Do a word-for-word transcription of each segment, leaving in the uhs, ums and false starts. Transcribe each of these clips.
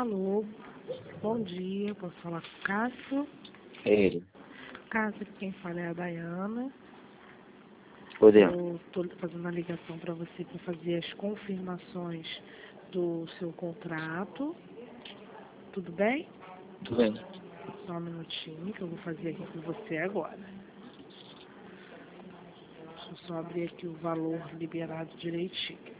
Alô, bom dia, posso falar com o Cássio? É ele. Cássio, quem fala é a Dayana. Oi, Dayana. Eu estou fazendo a ligação para você para fazer as confirmações do seu contrato. Tudo bem? Tudo bem. Só um minutinho que eu vou fazer aqui com você agora. Deixa eu só abrir aqui o valor liberado direitinho.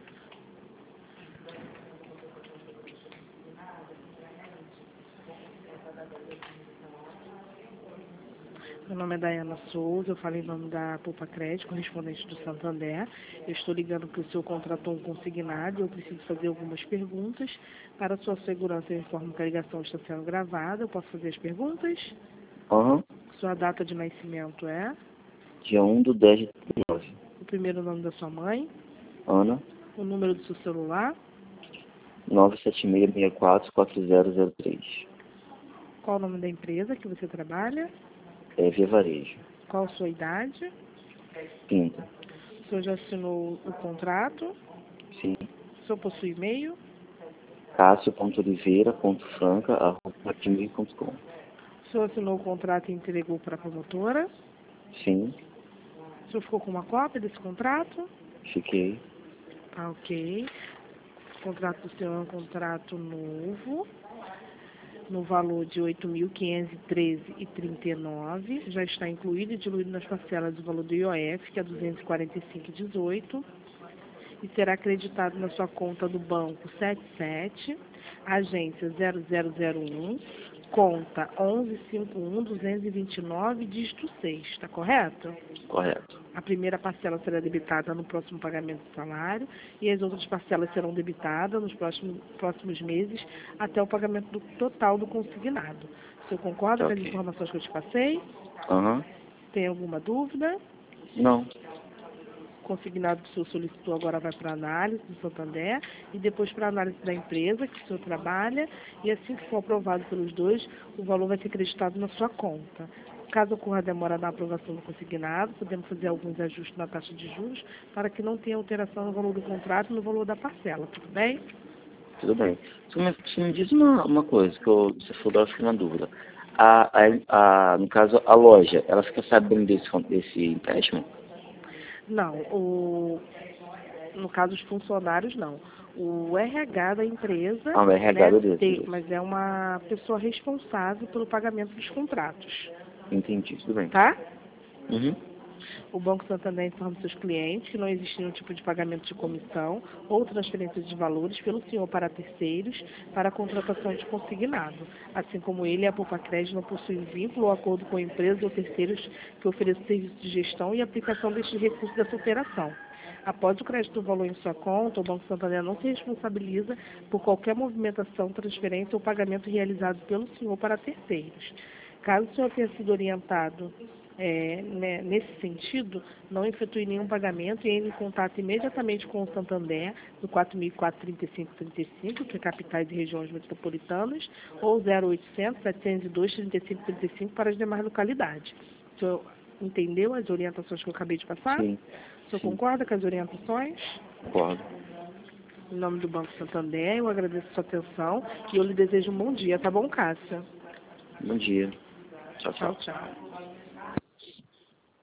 Meu nome é Dayana Souza, eu falo em nome da Poupa Crédito, correspondente do Santander. Eu estou ligando porque o senhor contratou um consignado e eu preciso fazer algumas perguntas. Para a sua segurança, eu informo que a ligação está sendo gravada. Eu posso fazer as perguntas? Aham. Sua data de nascimento é? Dia um do dez de nove. O primeiro nome da sua mãe? Ana. O número do seu celular? nove sete seis seis quatro quatro zero zero três. Qual o nome da empresa que você trabalha? É Via Varejo. Qual a sua idade? trinta. O senhor já assinou o contrato? Sim. O senhor possui e-mail? cássio ponto oliveira ponto franca arroba gmail ponto com. O senhor assinou o contrato e entregou para a promotora? Sim. O senhor ficou com uma cópia desse contrato? Fiquei. Ah, ok. O contrato do senhor é um contrato novo, no valor de oito mil quinhentos e treze reais e trinta e nove centavos. Já está incluído e diluído nas parcelas do valor do I O F, que é duzentos e quarenta e cinco reais e dezoito centavos. E será acreditado na sua conta do banco setenta e sete, agência zero zero zero um, conta onze cinquenta e um duzentos e vinte e nove, dígito seis, está correto? Correto. A primeira parcela será debitada no próximo pagamento do salário e as outras parcelas serão debitadas nos próximos, próximos meses até o pagamento do total do consignado. O senhor concorda Tá com as ok. informações que eu te passei? Aham. Tem alguma dúvida? Não. O consignado que o senhor solicitou agora vai para análise do Santander e depois para análise da empresa que o senhor trabalha, e assim que for aprovado pelos dois, o valor vai ser acreditado na sua conta. Caso ocorra demora na aprovação do consignado, podemos fazer alguns ajustes na taxa de juros para que não tenha alteração no valor do contrato e no valor da parcela, tudo bem? Tudo bem. Você me, você me diz uma, uma coisa, que eu, você falou, eu fiquei na dúvida. A, a, a, no caso, a loja, ela fica sabendo desse, desse empréstimo? Não, o, no caso os funcionários não. O R H da empresa, Ah, o R H, né, beleza, tem, beleza. mas é uma pessoa responsável pelo pagamento dos contratos, Entendi, tudo bem. tá? Uhum. O Banco Santander informa seus clientes que não existe nenhum tipo de pagamento de comissão ou transferência de valores pelo senhor para terceiros para a contratação de consignado. Assim como ele, a Poupa Crédito não possui vínculo ou acordo com empresas ou terceiros que ofereçam serviço de gestão e aplicação destes recursos dessa operação. Após o crédito do valor em sua conta, o Banco Santander não se responsabiliza por qualquer movimentação, transferência ou pagamento realizado pelo senhor para terceiros. Caso o senhor tenha sido orientado é, né, nesse sentido, não efetue nenhum pagamento e entre em contato imediatamente com o Santander, no quatro mil e quatro, trinta e cinco, trinta e cinco, que é capitais e regiões metropolitanas, ou zero oitocentos, setecentos e dois, trinta e cinco, trinta e cinco para as demais localidades. O senhor entendeu as orientações que eu acabei de passar? Sim. O senhor Sim. concorda com as orientações? Concordo. Em nome do Banco Santander, eu agradeço a sua atenção e eu lhe desejo um bom dia, tá bom, Cássia? Bom dia. Tchau, Tchau, tchau. tchau.